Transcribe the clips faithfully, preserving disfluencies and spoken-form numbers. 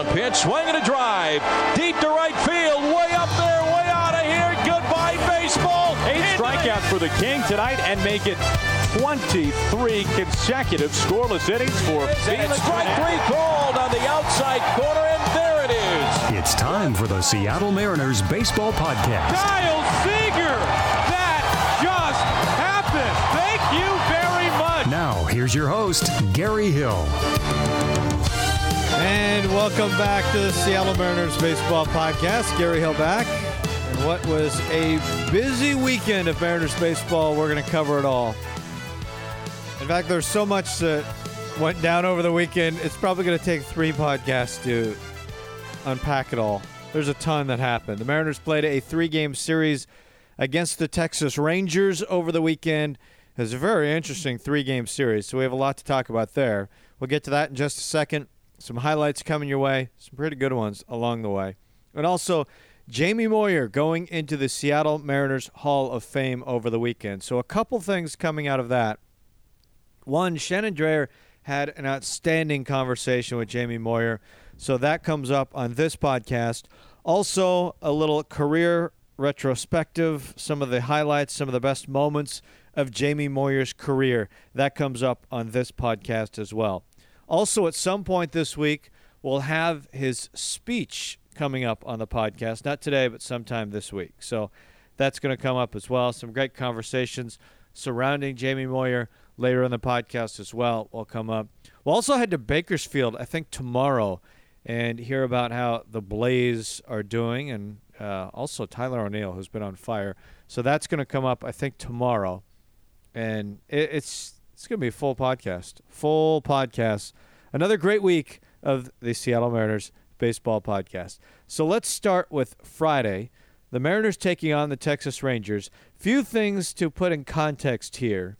one pitch, swing and a drive. Deep to right field, way up there, way out of here. Goodbye, baseball. Eight strikeouts for the King tonight and make it twenty-three consecutive scoreless innings for Felix. Strike three called on the outside corner, and there it is. It's time for the Seattle Mariners Baseball Podcast. Kyle Seager! That just happened! Thank you very much! Now, here's your host, Gary Hill. And welcome back to the Seattle Mariners Baseball Podcast. Gary Hill back. And what was a busy weekend of Mariners baseball, we're going to cover it all. In fact, there's so much that went down over the weekend, it's probably going to take three podcasts to unpack it all. There's a ton that happened. The Mariners played a three-game series against the Texas Rangers over the weekend. It was a very interesting three-game series, so we have a lot to talk about there. We'll get to that in just a second. Some highlights coming your way, some pretty good ones along the way. And also, Jamie Moyer going into the Seattle Mariners Hall of Fame over the weekend. So a couple things coming out of that. One, Shannon Drayer had an outstanding conversation with Jamie Moyer, so that comes up on this podcast. Also, a little career retrospective, some of the highlights, some of the best moments of Jamie Moyer's career. That comes up on this podcast as well. Also, at some point this week, we'll have his speech coming up on the podcast. Not today, but sometime this week. So that's going to come up as well. Some great conversations surrounding Jamie Moyer later in the podcast as well will come up. We'll also head to Bakersfield, I think, tomorrow, and hear about how the Blaze are doing, and uh, also Tyler O'Neill, who's been on fire. So that's going to come up, I think, tomorrow. And it, it's it's going to be a full podcast. Full podcast. Another great week of the Seattle Mariners Baseball Podcast. So let's start with Friday. The Mariners taking on the Texas Rangers. Few things to put in context here.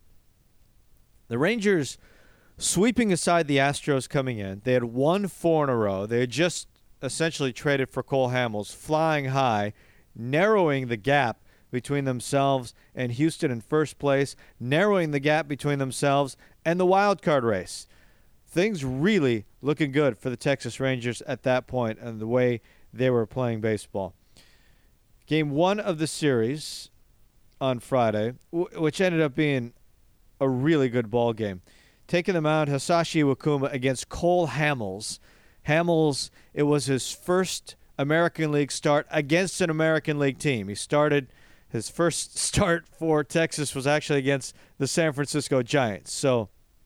The Rangers sweeping aside the Astros coming in. They had won four in a row. They had just essentially traded for Cole Hamels, flying high, narrowing the gap between themselves and Houston in first place, narrowing the gap between themselves and the wild card race. Things really looking good for the Texas Rangers at that point and the way they were playing baseball. Game one of the series on Friday, which ended up being a really good ball game. Taking them out, Hisashi Iwakuma against Cole Hamels. Hamels, it was his first American League start against an American League team. He started, his first start for Texas was actually against the San Francisco Giants. So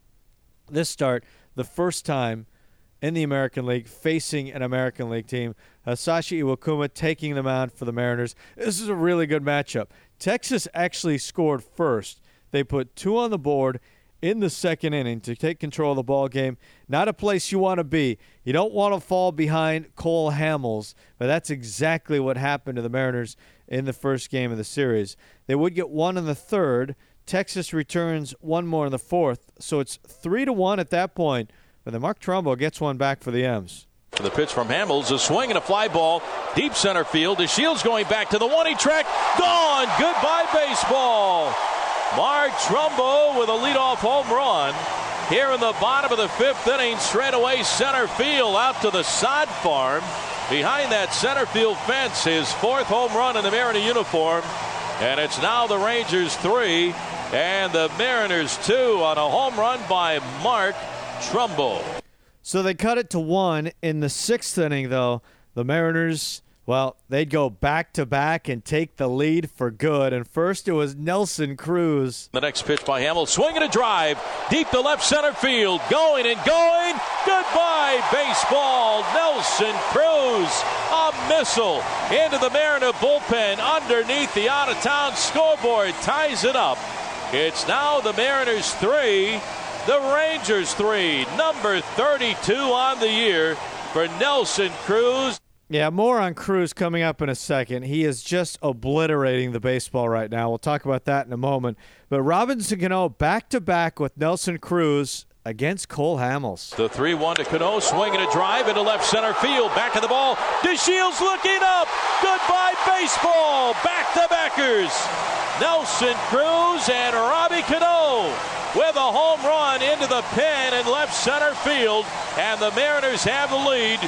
this start, the first time in the American League facing an American League team, Hisashi Iwakuma taking them out for the Mariners. This is a really good matchup. Texas actually scored first. They put two on the board in the second inning to take control of the ball game. Not a place you want to be. You don't want to fall behind Cole Hamels, but that's exactly what happened to the Mariners in the first game of the series. They would get one in the third. Texas returns one more in the fourth, so it's three to one at that point. But then Mark Trumbo gets one back for the M's. The pitch from Hamels, a swing and a fly ball, deep center field. DeShields going back to the one-he track. Gone. Goodbye, baseball. Mark Trumbo with a leadoff home run here in the bottom of the fifth inning. Straight away center field out to the sod farm. Behind that center field fence, his fourth home run in the Mariner uniform. And it's now the Rangers three and the Mariners two on a home run by Mark Trumbo. So they cut it to one in the sixth inning, though. The Mariners, well, they'd go back-to-back and take the lead for good. And first it was Nelson Cruz. The next pitch by Hamels, swing and a drive, deep to left center field, going and going. Goodbye, baseball. Nelson Cruz, a missile into the Mariner bullpen underneath the out-of-town scoreboard, ties it up. It's now the Mariners three, the Rangers three, number thirty-two on the year for Nelson Cruz. Yeah, more on Cruz coming up in a second. He is just obliterating the baseball right now. We'll talk about that in a moment. But Robinson Cano back-to-back with Nelson Cruz against Cole Hamels. The three one to Cano, swinging a drive into left center field. Back of the ball. DeShields looking up. Goodbye, baseball. Back-to-backers. Nelson Cruz and Robbie Cano with a home run into the pen in left center field. And the Mariners have the lead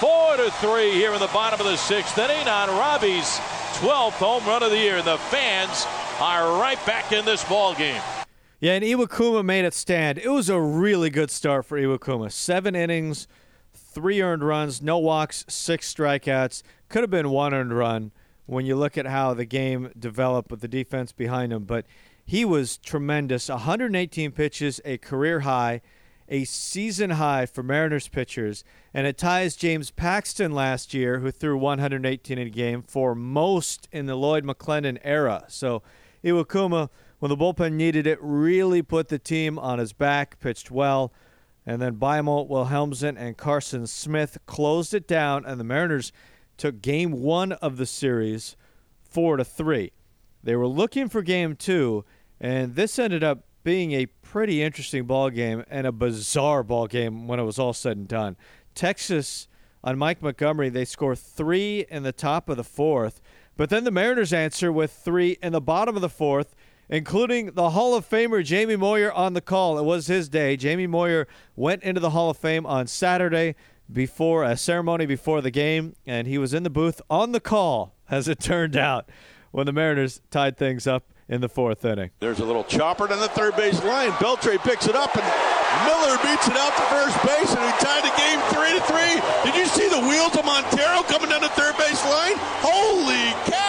Four to three here in the bottom of the sixth inning on Robbie's twelfth home run of the year. And the fans are right back in this ball game. Yeah, and Iwakuma made it stand. It was a really good start for Iwakuma. Seven innings, three earned runs, no walks, six strikeouts. Could have been one earned run when you look at how the game developed with the defense behind him. But he was tremendous. one hundred eighteen pitches, a career high, a season high for Mariners pitchers. And it ties James Paxton last year, who threw one hundred eighteen in a game, for most in the Lloyd McClendon era. So Iwakuma, when the bullpen needed it, really put the team on his back, pitched well. And then Beimel, Wilhelmsen, and Carson Smith closed it down, and the Mariners took game one of the series four to three. They were looking for game two, and this ended up being a pretty interesting ball game and a bizarre ball game when it was all said and done. Texas, on Mike Montgomery, they score three in the top of the fourth, but then the Mariners answer with three in the bottom of the fourth, including the Hall of Famer Jamie Moyer on the call. It was his day. Jamie Moyer went into the Hall of Fame on Saturday before a ceremony before the game, and he was in the booth on the call, as it turned out, when the Mariners tied things up in the fourth inning. There's a little chopper on the third base line. Beltre picks it up, and Miller beats it out to first base, and we tied the game three to three. Did you see the wheels of Montero coming down the third base line? Holy cow!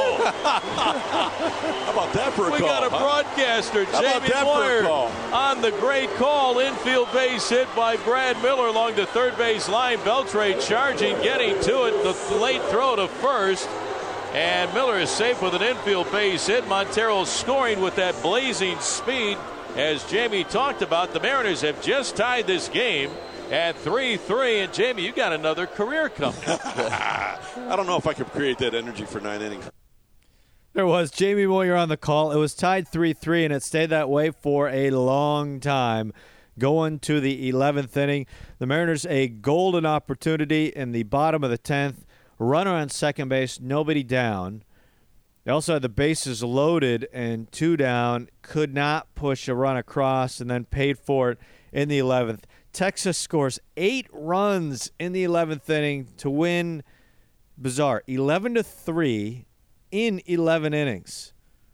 How about that for a we call? We got a huh? broadcaster, How Jamie Moyer, on the great call. Infield base hit by Brad Miller along the third base line. Beltre charging, getting to it. The late throw to first. And Miller is safe with an infield base hit. Montero scoring with that blazing speed. As Jamie talked about, the Mariners have just tied this game at three three. And Jamie, you got another career coming. I don't know if I could create that energy for nine innings. There was Jamie Moyer on the call. It was tied three three, and it stayed that way for a long time. Going to the eleventh inning, the Mariners a golden opportunity in the bottom of the tenth. Runner on second base, nobody down. They also had the bases loaded and two down, could not push a run across, and then paid for it in the eleventh. Texas scores eight runs in the eleventh inning to win, bizarre, eleven to three in eleven innings.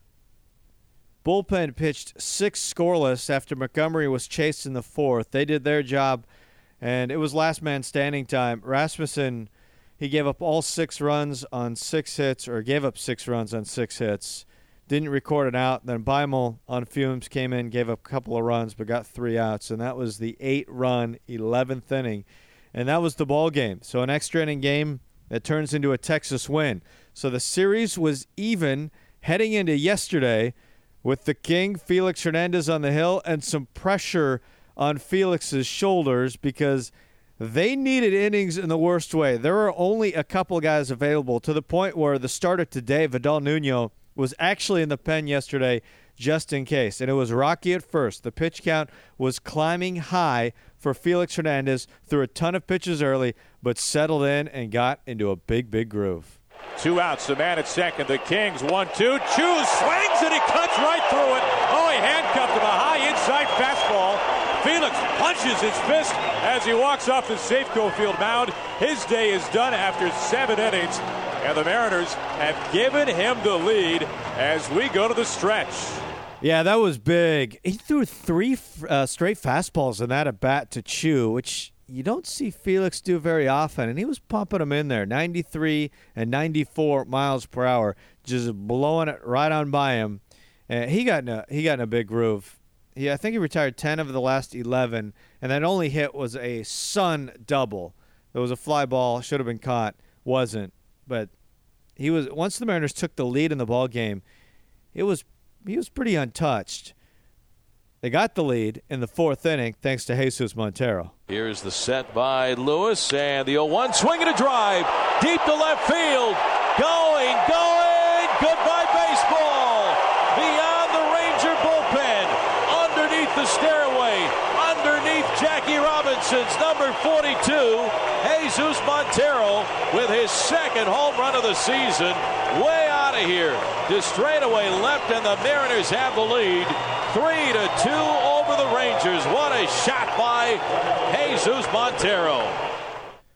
Bullpen pitched six scoreless after Montgomery was chased in the fourth. They did their job, and it was last man standing time. Rasmussen, he gave up all six runs on six hits, or gave up six runs on six hits. Didn't record it out. Then Beimel on fumes came in, gave up a couple of runs, but got three outs. And that was the eight-run eleventh inning. And that was the ball game. So an extra inning game that turns into a Texas win. So the series was even heading into yesterday with the King, Felix Hernandez, on the hill, and some pressure on Felix's shoulders because they needed innings in the worst way. There were only a couple guys available, to the point where the starter today, Vidal Nuno, was actually in the pen yesterday just in case. And it was rocky at first. The pitch count was climbing high for Felix Hernandez, threw a ton of pitches early, but settled in and got into a big, big groove. Two outs, the man at second. The Kings, one, two. Chews, swings, and he cuts right through it. Oh, he handcuffed him. A high inside fastball. Felix punches his fist as he walks off the Safeco Field mound. His day is done after seven innings, and the Mariners have given him the lead as we go to the stretch. Yeah, that was big. He threw three uh, straight fastballs in that at bat to Chew, which you don't see Felix do very often, and he was pumping them in there, ninety-three and ninety-four miles per hour, just blowing it right on by him. And he got in a, he got in a big groove. He, I think he retired ten of the last eleven, and that only hit was a Sun double. There was a fly ball, should have been caught, wasn't. But he was once the Mariners took the lead in the ball game, it was he was pretty untouched. They got the lead in the fourth inning thanks to Jesus Montero. Here's the set by Lewis, and the oh one swing and a drive deep to left field. Going, going, goodbye baseball. Beyond the Ranger bullpen, underneath the stairway, underneath Jackie Robinson's number forty-two, Jesus Montero with his second home run of the season. Way out of here to straightaway left, and the Mariners have the lead. Three to two over the Rangers. What a shot by Jesus Montero.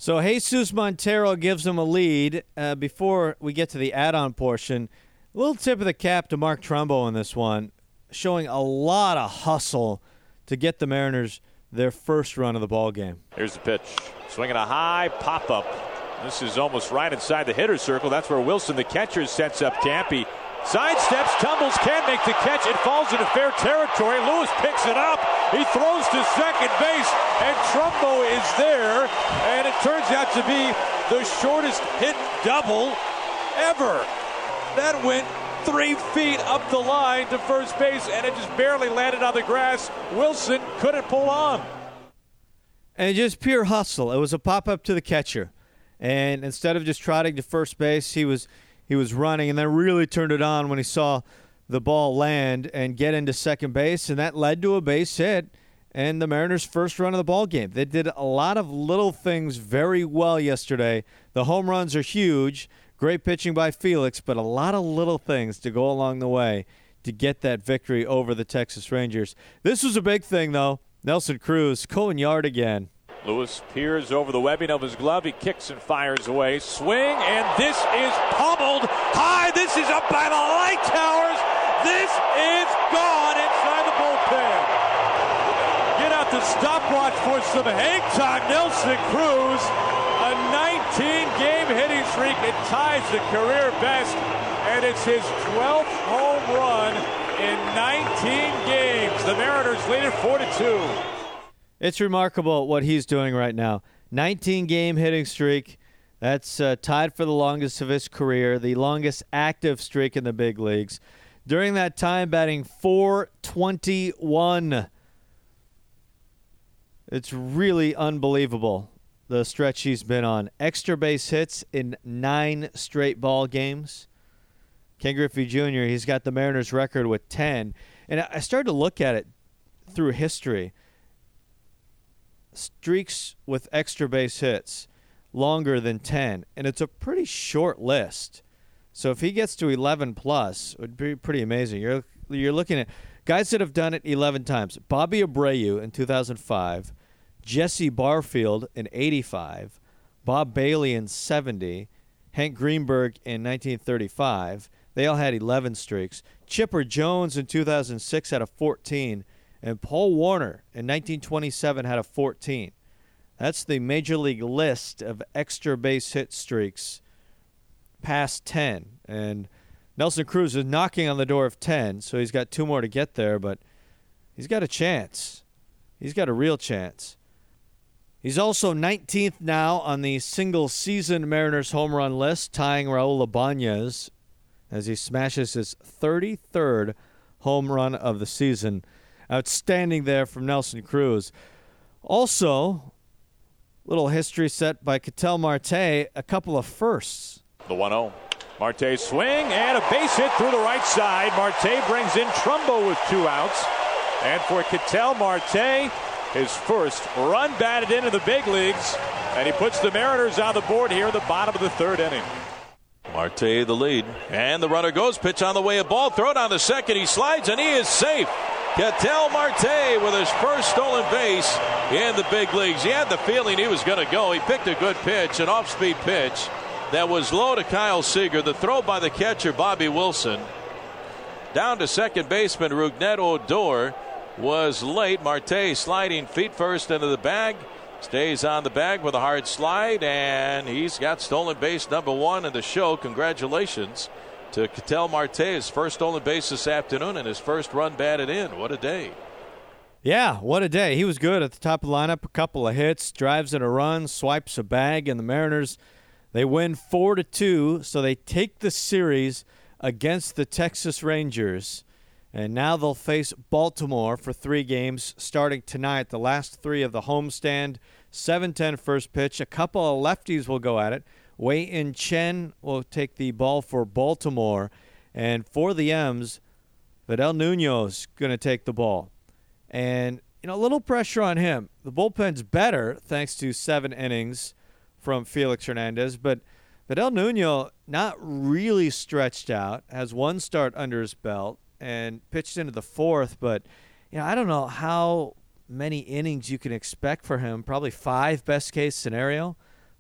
So Jesus Montero gives them a lead. Uh, before we get to the add-on portion, a little tip of the cap to Mark Trumbo in this one, showing a lot of hustle to get the Mariners their first run of the ball game. Here's the pitch. Swinging a high pop-up. This is almost right inside the hitter's circle. That's where Wilson, the catcher, sets up camp. He sidesteps, tumbles, can't make the catch. It falls into fair territory. Lewis picks it up. He throws to second base, and Trumbo is there. And it turns out to be the shortest hit double ever. That went three feet up the line to first base, and it just barely landed on the grass. Wilson couldn't pull on. And just pure hustle. It was a pop-up to the catcher. And instead of just trotting to first base, he was he was running, and then really turned it on when he saw the ball land and get into second base, and that led to a base hit and the Mariners' first run of the ball game. They did a lot of little things very well yesterday. The home runs are huge. Great pitching by Felix, but a lot of little things to go along the way to get that victory over the Texas Rangers. This was a big thing, though. Nelson Cruz going yard again. Lewis peers over the webbing of his glove. He kicks and fires away. Swing, and this is pummeled high. This is up by the light towers. This is gone inside the bullpen. Get out the stopwatch for some hang time. Nelson Cruz, a nineteen-game hitting streak. It ties the career best, and it's his twelfth home run in nineteen games. The Mariners lead it four to two. It's remarkable what he's doing right now. nineteen-game hitting streak. That's uh, tied for the longest of his career, the longest active streak in the big leagues. During that time, batting four twenty-one. It's really unbelievable, the stretch he's been on. Extra base hits in nine straight ball games. Ken Griffey Junior, he's got the Mariners record with ten. And I started to look at it through history. Streaks with extra base hits longer than ten, and it's a pretty short list. So if he gets to eleven plus, it would be pretty amazing. You're you're looking at guys that have done it eleven times. Bobby Abreu in two thousand five, Jesse Barfield in eighty-five, Bob Bailey in seventy, Hank Greenberg in nineteen thirty-five. They all had eleven streaks. Chipper Jones in two thousand six had a fourteen. And Paul Warner in nineteen twenty-seven had a fourteen. That's the Major League list of extra base hit streaks past ten. And Nelson Cruz is knocking on the door of ten, so he's got two more to get there, but he's got a chance. He's got a real chance. He's also nineteenth now on the single-season Mariners home run list, tying Raul Ibanez as he smashes his thirty-third home run of the season. Outstanding there from Nelson Cruz. Also, little history set by Ketel Marte, a couple of firsts. The one oh. Marte swing and a base hit through the right side. Marte brings in Trumbo with two outs. And for Ketel Marte, his first run batted into the big leagues. And he puts the Mariners on the board here at the bottom of the third inning. Marte the lead. And the runner goes. Pitch on the way. A ball thrown on the second. He slides and he is safe. Ketel Marte with his first stolen base in the big leagues. He had the feeling he was going to go. He picked a good pitch, an off-speed pitch that was low to Kyle Seager. The throw by the catcher, Bobby Wilson. Down to second baseman Rougned Odor was late. Marte sliding feet first into the bag. Stays on the bag with a hard slide, and he's got stolen base number one in the show. Congratulations to Ketel Marte, his first stolen base this afternoon and his first run batted in. What a day. Yeah, what a day. He was good at the top of the lineup. A couple of hits, drives in a run, swipes a bag, and the Mariners, they win four to two, so they take the series against the Texas Rangers. And now they'll face Baltimore for three games starting tonight. The last three of the homestand, seven ten first pitch. A couple of lefties will go at it. Wei-In Chen will take the ball for Baltimore. And for the M's, Vidal Nuno's going to take the ball. And, you know, a little pressure on him. The bullpen's better thanks to seven innings from Felix Hernandez. But Vidal Nuno not really stretched out, has one start under his belt and pitched into the fourth. But, you know, I don't know how many innings you can expect for him. Probably five best case scenario.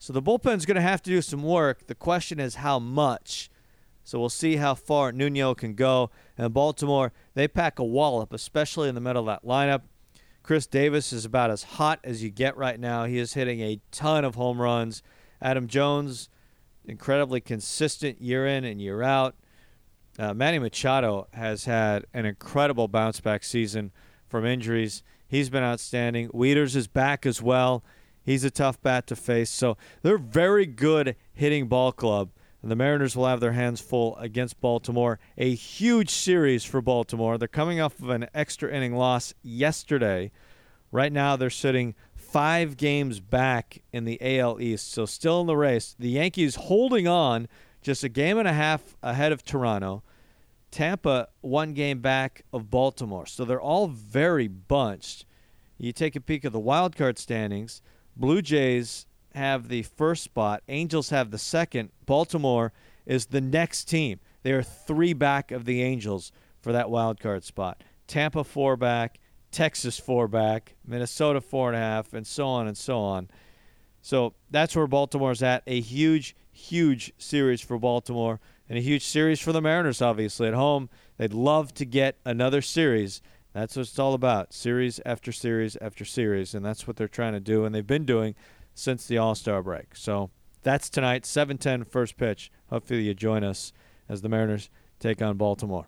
So the bullpen's going to have to do some work. The question is how much. So we'll see how far Nuno can go. And Baltimore, they pack a wallop, especially in the middle of that lineup. Chris Davis is about as hot as you get right now. He is hitting a ton of home runs. Adam Jones, incredibly consistent year in and year out. Uh, Manny Machado has had an incredible bounce-back season from injuries. He's been outstanding. Wieters is back as well. He's a tough bat to face. So they're a very good hitting ball club. And the Mariners will have their hands full against Baltimore. A huge series for Baltimore. They're coming off of an extra inning loss yesterday. Right now they're sitting five games back in the A L East, so still in the race. The Yankees holding on just a game and a half ahead of Toronto. Tampa one game back of Baltimore. So they're all very bunched. You take a peek at the wild card standings. Blue Jays have the first spot. Angels have the second. Baltimore is the next team. They are three back of the Angels for that wild card spot. Tampa four back. Texas four back. Minnesota four and a half, and so on and so on. So that's where Baltimore's at. A huge, huge series for Baltimore and a huge series for the Mariners, obviously, at home. They'd love to get another series. That's what it's all about, series after series after series, and that's what they're trying to do, and they've been doing since the All-Star break. So that's tonight, seven ten first pitch. Hopefully you join us as the Mariners take on Baltimore.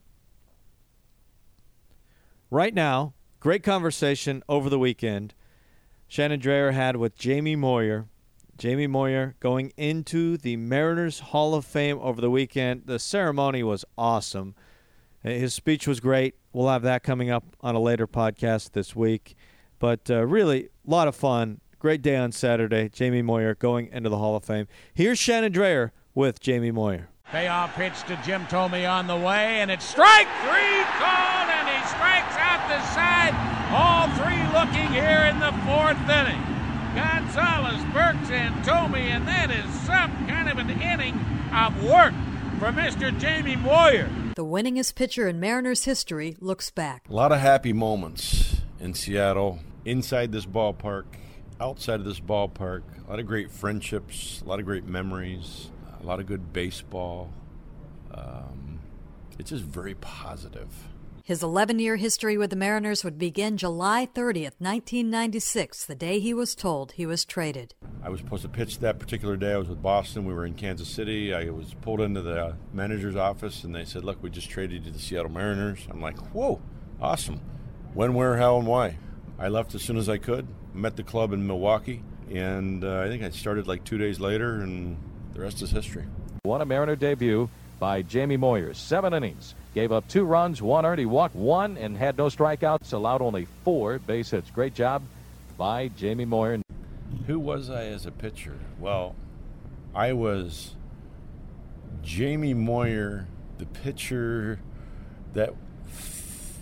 Right now, great conversation over the weekend Shannon Drayer had with Jamie Moyer. Jamie Moyer going into the Mariners Hall of Fame over the weekend. The ceremony was awesome. His speech was great. We'll have that coming up on a later podcast this week. But uh, really, a lot of fun. Great day on Saturday. Jamie Moyer going into the Hall of Fame. Here's Shannon Drayer with Jamie Moyer. Payoff pitch to Jim Thome on the way, and it's strike three called, and he strikes out the side. All three looking here in the fourth inning. Gonzalez, Burks, and Thome, and that is some kind of an inning of work for Mister Jamie Moyer. The winningest pitcher in Mariners history looks back. A lot of happy moments in Seattle, inside this ballpark, outside of this ballpark. A lot of great friendships, a lot of great memories, a lot of good baseball. Um, it's just very positive. His eleven-year history with the Mariners would begin July thirtieth, nineteen ninety-six, the day he was told he was traded. I was supposed to pitch that particular day. I was with Boston. We were in Kansas City. I was pulled into the manager's office, and they said, look, we just traded you to the Seattle Mariners. I'm like, whoa, awesome. When, where, how, and why? I left as soon as I could, met the club in Milwaukee, and uh, I think I started like two days later, and the rest is history. Won a Mariner debut by Jamie Moyer. Seven innings. Gave up two runs, one earned. He walked one and had no strikeouts, allowed only four base hits. Great job by Jamie Moyer. Who was I as a pitcher? Well, I was Jamie Moyer, the pitcher that f-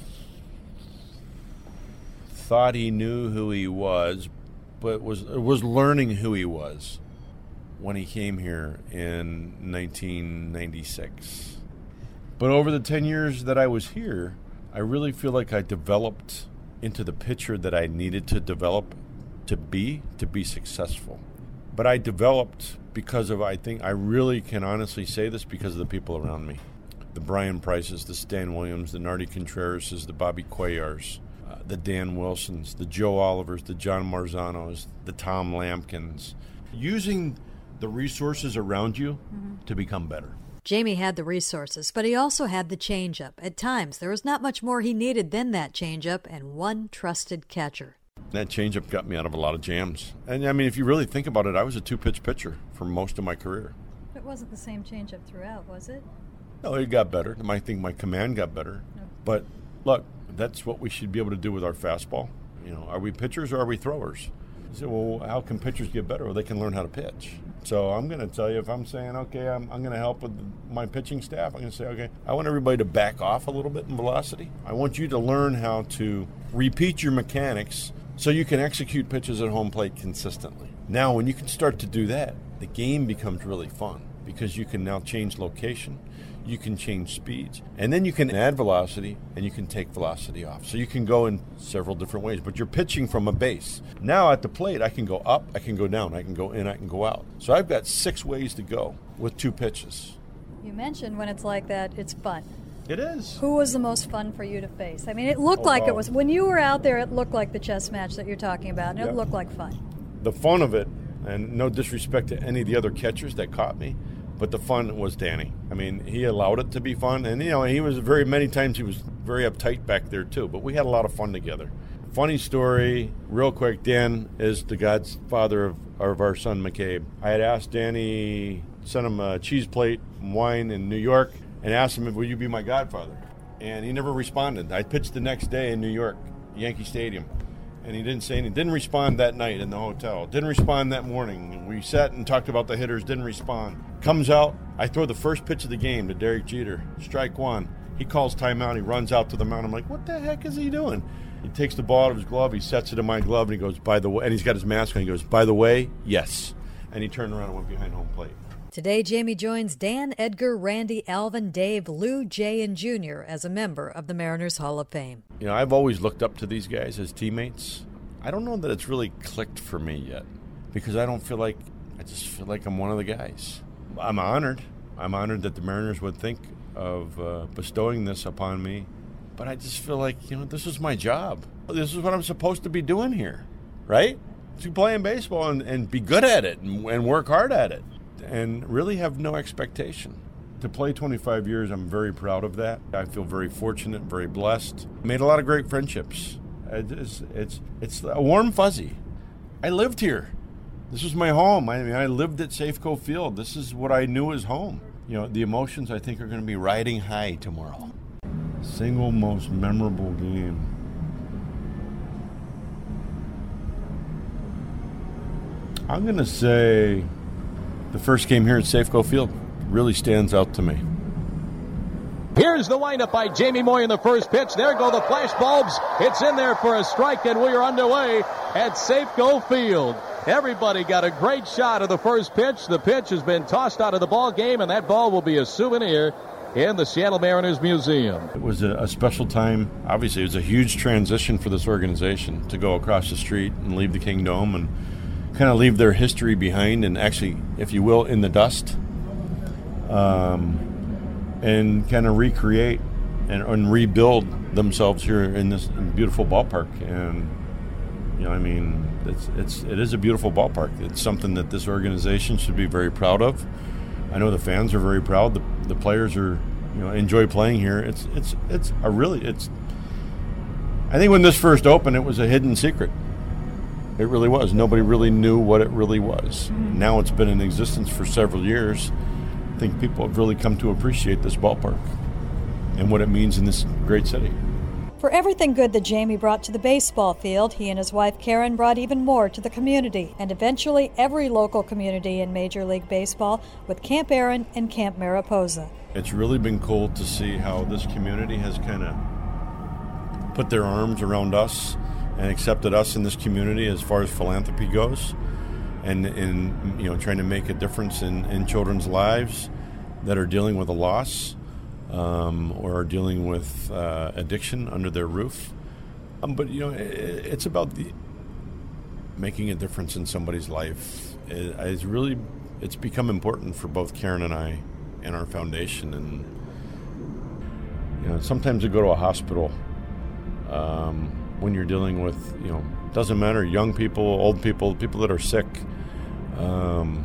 thought he knew who he was, but was was learning who he was when he came here in nineteen ninety-six. But over the ten years that I was here, I really feel like I developed into the pitcher that I needed to develop to be, to be successful. But I developed because of, I think, I really can honestly say this because of the people around me. The Brian Prices, the Stan Williams, the Nardi Contrerases, the Bobby Cuellars, uh, the Dan Wilsons, the Joe Olivers, the John Marzanos, the Tom Lampkins. Using the resources around you mm-hmm. to become better. Jamie had the resources, but he also had the changeup. At times, there was not much more he needed than that changeup and one trusted catcher. That changeup got me out of a lot of jams. And, I mean, if you really think about it, I was a two-pitch pitcher for most of my career. It wasn't the same changeup throughout, was it? No, it got better. I think my command got better. No. But, look, that's what we should be able to do with our fastball. You know, are we pitchers or are we throwers? You say, well, how can pitchers get better? Well, they can learn how to pitch. So I'm going to tell you, if I'm saying, okay, I'm, I'm going to help with my pitching staff, I'm going to say, okay, I want everybody to back off a little bit in velocity. I want you to learn how to repeat your mechanics so you can execute pitches at home plate consistently. Now, when you can start to do that, the game becomes really fun. because you can now change location, you can change speeds, and then you can add velocity and you can take velocity off. So you can go in several different ways, but you're pitching from a base. Now at the plate, I can go up, I can go down, I can go in, I can go out. So I've got six ways to go with two pitches. You mentioned when it's like that, it's fun. It is. Who was the most fun for you to face? I mean, it looked Oh, like wow. it was, when you were out there, it looked like the chess match that you're talking about, and Yep. it looked like fun. The fun of it, and no disrespect to any of the other catchers that caught me, but the fun was Danny. I mean, he allowed it to be fun, and, you know, he was very, many times he was very uptight back there, too, but we had a lot of fun together. Funny story, real quick, Dan is the godfather of, of our son, McCabe. I had asked Danny, sent him a cheese plate and wine in New York, and asked him, will you be my godfather? And he never responded. I pitched the next day in New York, Yankee Stadium. And he didn't say anything. Didn't respond that night in the hotel. Didn't respond that morning. We sat and talked about the hitters. Didn't respond. Comes out. I throw the first pitch of the game to Derek Jeter. Strike one. He calls timeout. He runs out to the mound. I'm like, what the heck is he doing? He takes the ball out of his glove. He sets it in my glove. And he goes, by the way, and he's got his mask on. He goes, by the way, yes. And he turned around and went behind home plate. Today, Jamie joins Dan, Edgar, Randy, Alvin, Dave, Lou, Jay, and Junior as a member of the Mariners Hall of Fame. You know, I've always looked up to these guys as teammates. I don't know that it's really clicked for me yet because I don't feel like, I just feel like I'm one of the guys. I'm honored. I'm honored that the Mariners would think of uh, bestowing this upon me, but I just feel like, you know, this is my job. This is what I'm supposed to be doing here, right? To play in baseball and, and be good at it and, and work hard at it and really have no expectation. To play twenty-five years, I'm very proud of that. I feel very fortunate, very blessed. Made a lot of great friendships. It's, it's, it's a warm fuzzy. I lived here. This was my home. I mean, I lived at Safeco Field. This is what I knew as home. You know, the emotions I think are going to be riding high tomorrow. Single most memorable game. I'm going to say the first game here at Safeco Field really stands out to me. Here's the windup by Jamie Moy in the first pitch. There go the flash bulbs. It's in there for a strike, and we are underway at Safeco Field. Everybody got a great shot of the first pitch. The pitch has been tossed out of the ball game, and that ball will be a souvenir in the Seattle Mariners Museum. It was a, a special time. Obviously, it was a huge transition for this organization to go across the street and leave the Kingdome and kind of leave their history behind and actually, if you will, in the dust. Um... and kind of recreate and, and rebuild themselves here in this beautiful ballpark. And, you know, I mean, it's, it's, it is a beautiful ballpark. It's something that this organization should be very proud of. I know the fans are very proud. The, the players are, you know, enjoy playing here. It's, it's, it's a really, it's, I think when this first opened, it was a hidden secret. It really was. Nobody really knew what it really was. Now it's been in existence for several years. I think people have really come to appreciate this ballpark and what it means in this great city. For everything good that Jamie brought to the baseball field, he and his wife Karen brought even more to the community, and eventually every local community in Major League Baseball with Camp Aaron and Camp Mariposa. It's really been cool to see how this community has kind of put their arms around us and accepted us in this community as far as philanthropy goes. And in, you know, trying to make a difference in, in children's lives that are dealing with a loss um, or are dealing with uh, addiction under their roof. Um, but, you know, it, it's about the making a difference in somebody's life. It, it's really, it's become important for both Karen and I and our foundation. And, you know, sometimes you go to a hospital um, when you're dealing with, you know, doesn't matter, young people, old people, people that are sick. Um,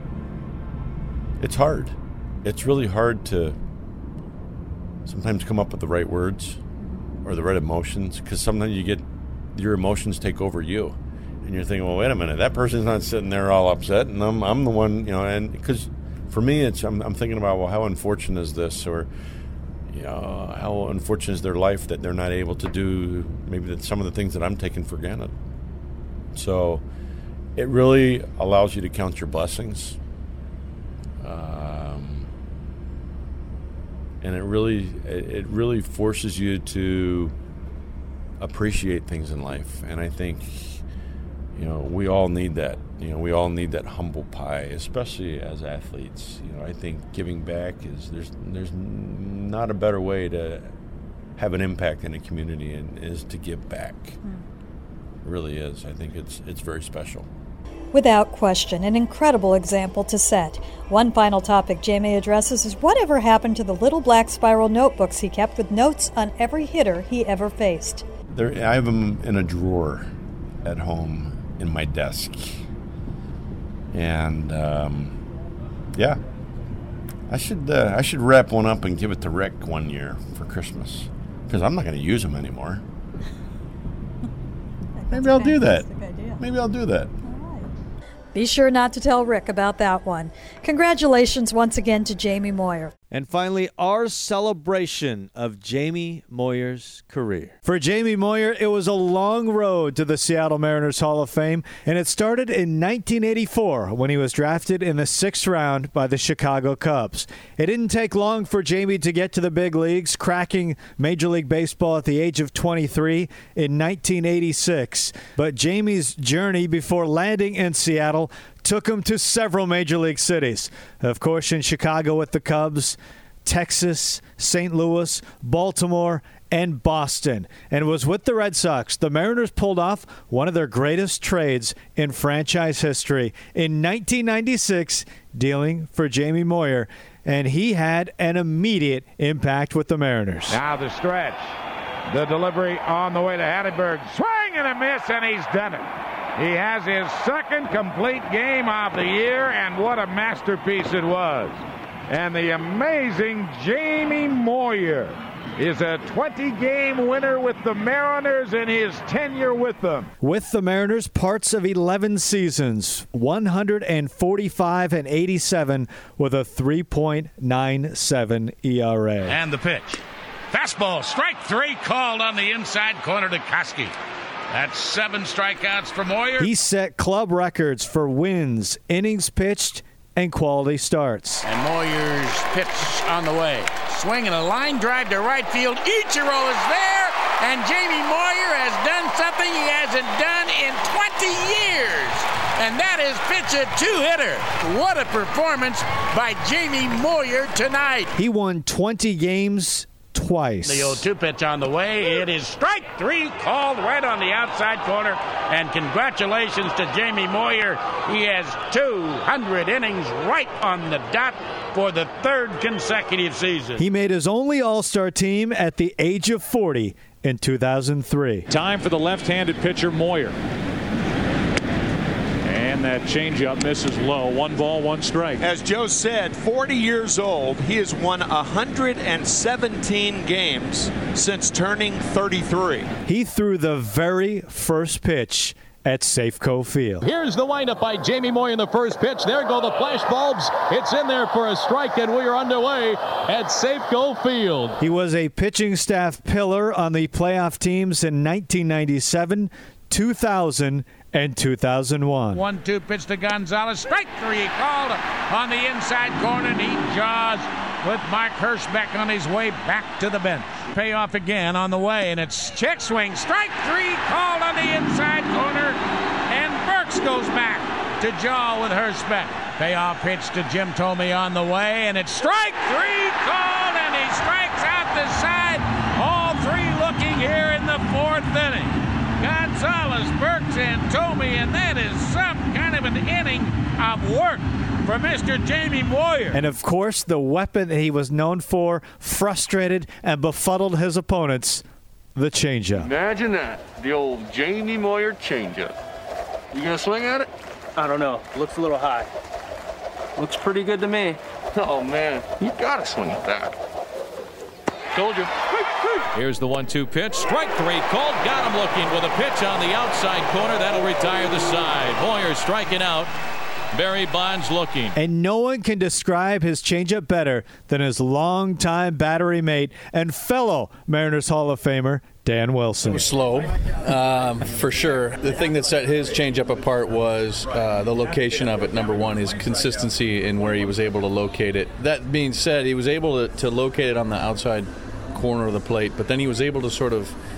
it's hard. It's really hard to sometimes come up with the right words or the right emotions, because sometimes you get, your emotions take over you. And you're thinking, well, wait a minute, that person's not sitting there all upset, and I'm, I'm the one, you know, and because for me, it's I'm, I'm thinking about, well, how unfortunate is this, or, you know, how unfortunate is their life that they're not able to do maybe that some of the things that I'm taking for granted. So it really allows you to count your blessings. Um, and it really, it, it really forces you to appreciate things in life. And I think You know, we all need that. You know, we all need that humble pie, especially as athletes. You know, I think giving back is there's there's not a better way to have an impact in a community and is to give back. Mm. It really is. I think it's it's very special. Without question, an incredible example to set. One final topic Jamie addresses is whatever happened to the little black spiral notebooks he kept with notes on every hitter he ever faced. There, I have them in a drawer at home in my desk. And, um, yeah, I should uh, I should wrap one up and give it to Rick one year for Christmas because I'm not going to use them anymore. Maybe I'll do that. Idea. Maybe I'll do that. Be sure not to tell Rick about that one. Congratulations once again to Jamie Moyer. And finally, our celebration of Jamie Moyer's career. For Jamie Moyer, it was a long road to the Seattle Mariners Hall of Fame, and it started in nineteen eighty-four when he was drafted in the sixth round by the Chicago Cubs. It didn't take long for Jamie to get to the big leagues, cracking Major League Baseball at the age of twenty-three in nineteen eighty-six. But Jamie's journey before landing in Seattle took him to several major league cities. Of course, in Chicago with the Cubs, Texas, Saint Louis, Baltimore, and Boston. And was with the Red Sox. The Mariners pulled off one of their greatest trades in franchise history in nineteen ninety-six, dealing for Jamie Moyer. And he had an immediate impact with the Mariners. Now the stretch. The delivery on the way to Hatteberg. Swing and a miss, and he's done it. He has his second complete game of the year, and what a masterpiece it was. And the amazing Jamie Moyer is a twenty-game winner with the Mariners in his tenure with them. With the Mariners, parts of eleven seasons, one forty-five and eighty-seven with a three point nine seven E R A. And the pitch. Fastball, strike three, called on the inside corner to Koski. That's seven strikeouts for Moyer. He set club records for wins, innings pitched, and quality starts. And Moyer's pitch on the way. Swinging a line drive to right field. Ichiro is there, and Jamie Moyer has done something he hasn't done in twenty years. And that is pitch a two-hitter. What a performance by Jamie Moyer tonight. He won twenty games twice. The oh two pitch on the way. It is strike three, called right on the outside corner. And congratulations to Jamie Moyer. He has two hundred innings right on the dot for the third consecutive season. He made his only All-Star team at the age of forty in two thousand three. Time for the left-handed pitcher Moyer. And that changeup misses low. One ball, one strike. As Joe said, forty years old, he has won one hundred seventeen games since turning thirty-three. He threw the very first pitch at Safeco Field. Here's the windup by Jamie Moyer in the first pitch. There go the flash bulbs. It's in there for a strike, and we are underway at Safeco Field. He was a pitching staff pillar on the playoff teams in nineteen ninety-seven, two thousand, and two thousand one. one two pitch to Gonzalez. Strike three called on the inside corner. Neat jaws with Mark Hirschbeck on his way back to the bench. Payoff again on the way, and it's check swing. Strike three called on the inside corner, and Burks goes back to jaw with Hirschbeck. Payoff pitch to Jim Thome on the way, and it's strike three called, and he strikes out the side. All three looking here in the fourth inning. Gonzalez, Burks, and Thome, and that is some kind of an inning of work for Mister Jamie Moyer. And, of course, the weapon that he was known for frustrated and befuddled his opponents, the changeup. Imagine that, the old Jamie Moyer changeup. You going to swing at it? I don't know. Looks a little high. Looks pretty good to me. Oh, man, you got to swing at that. Told you. Here's the one two pitch. Strike three called. Got him looking with a pitch on the outside corner. That'll retire the side. Moyer striking out. Barry Bonds looking. And no one can describe his changeup better than his longtime battery mate and fellow Mariners Hall of Famer, Dan Wilson. It was slow, um, for sure. The thing that set his changeup apart was uh, the location of it, number one, his consistency in where he was able to locate it. That being said, he was able to, to locate it on the outside corner of the plate, but then he was able to sort of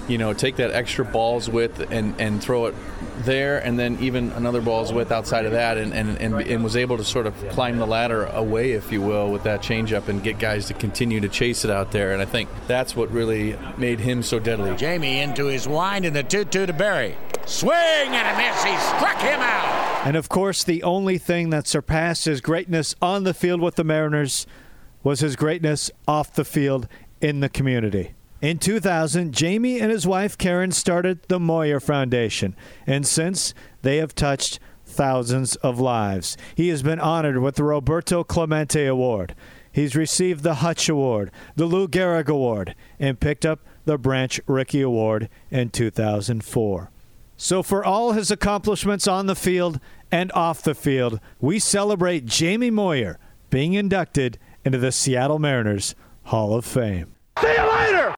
you know, take that extra ball's width and, and throw it there, and then even another ball's width outside of that, and, and, and, and was able to sort of climb the ladder away, if you will, with that changeup and get guys to continue to chase it out there. And I think that's what really made him so deadly. Jamie into his wind and the two two to Berry. Swing and a miss. He struck him out. And, of course, the only thing that surpassed his greatness on the field with the Mariners was his greatness off the field in the community. In two thousand, Jamie and his wife Karen started the Moyer Foundation, and since, they have touched thousands of lives. He has been honored with the Roberto Clemente Award. He's received the Hutch Award, the Lou Gehrig Award, and picked up the Branch Rickey Award in two thousand four. So for all his accomplishments on the field and off the field, we celebrate Jamie Moyer being inducted into the Seattle Mariners Hall of Fame. See you later!